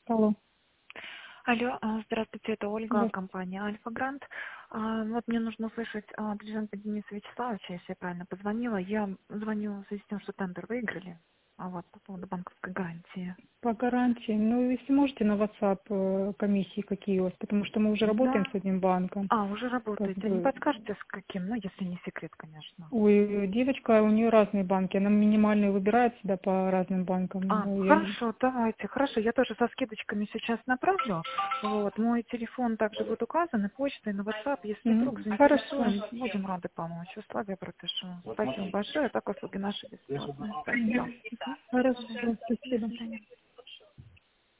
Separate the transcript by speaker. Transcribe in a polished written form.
Speaker 1: Алло.
Speaker 2: Алло, здравствуйте, это Ольга,
Speaker 1: Да.
Speaker 2: компания Альфа Грант. Вот мне нужно услышать Дриженко Дениса Вячеславовича, если я правильно позвонила. Я звоню в связи с тем, что тендер выиграли, вот по поводу банковской гарантии.
Speaker 1: По гарантии. Ну, если можете на WhatsApp комиссии какие у вас, потому что мы уже работаем
Speaker 2: Да.
Speaker 1: с одним банком.
Speaker 2: Уже
Speaker 1: Как
Speaker 2: работаете. Не
Speaker 1: бы,
Speaker 2: подскажете, с каким? Ну, если не секрет, конечно.
Speaker 1: ой, девочка, у нее разные банки. Она минимальные выбирает всегда по разным банкам. Ну,
Speaker 2: Хорошо, давайте. Хорошо, я тоже со скидочками сейчас направлю. Вот, мой телефон также будет указан, и почта, и на WhatsApp. Если вдруг
Speaker 1: Хорошо.
Speaker 2: заинтересуем, будем рады помочь. Условия пропишу. Спасибо большое. Так услуги наши бесплатные. Спасибо.
Speaker 1: Хорошо,
Speaker 2: До
Speaker 1: спасибо.
Speaker 2: свидания.